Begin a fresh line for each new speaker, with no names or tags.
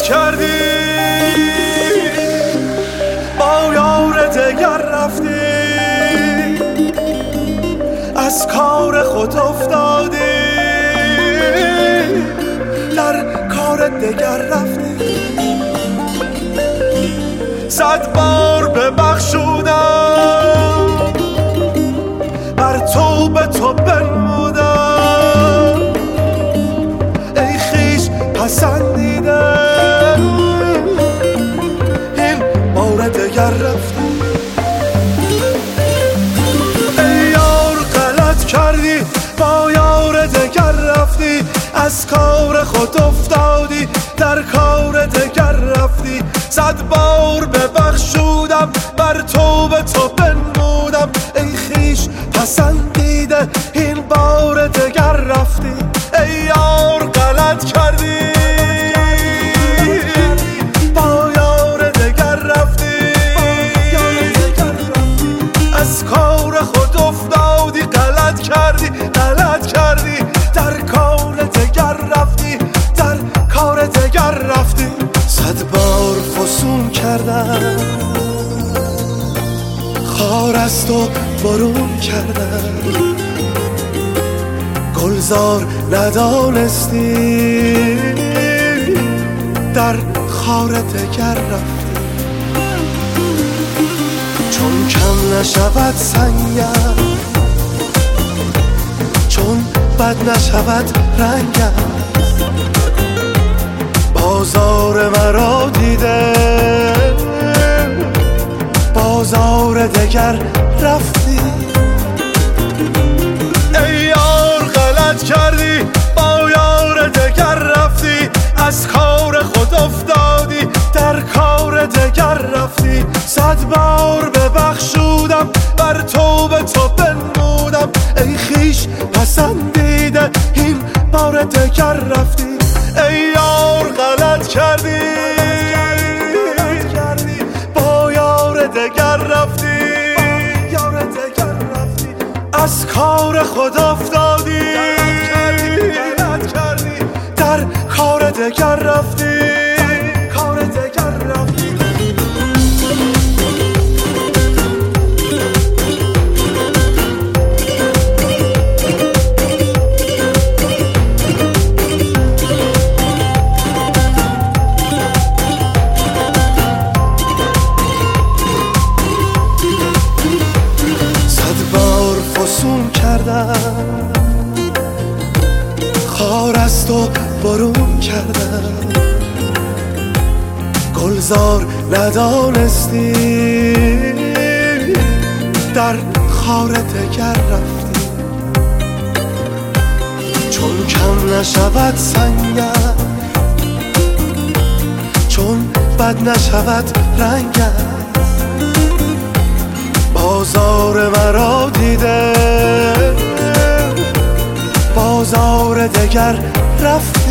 کردی، با یار دگر رفتی، از کار خود افتادی، در کار دگر رفتی. 100 بار ببخشودم، بر تو به تو بنمودم، ای خویش پسندیده، این بار دگر رفتی. ای یار غلط کردی، با یار دگر رفتی، از کار خود افتادی، در کار دگر رفتی. 100 بار ببخشودم، بر تو به تو بنمودم، ای خویش پسندیده، این بار دگر رفتی. ای یار غلط کردی، با یار دگر رفتی، از کار خود افتادی، غلط کردی، غلط کردی، در کار دگر رفتی، در کار دگر رفتی. 100 بار فسون کردم، خار از تو برون کردم، گلزار ندانستی، در خار دگر رفتی. چون کم نشود سنگم، چون بد نشود رنگم، بازار مرا دیده، بازار دگر رفتی. ای یار غلط کردی، با یار دگر رفتی، از کار خود افتادی، در کار دگر رفتی. 100 بار ببخشودم، بر تو به تو بنمودم، ای خویش پسندیده، این بار دگر رفتی. ای یار غلط کردی، با یار دگر رفتی، از کار خود افتادی، غلط کردی، در کار دگر رفتی، کار دگر رفتی. فسون کردم، خار از تو برون کردم، گلزار ندانستی، در خار دگر رفتی. چون کم نشود سنگم، چون بد نشود رنگم، بازار مرا دیده، بازار دگر رفت.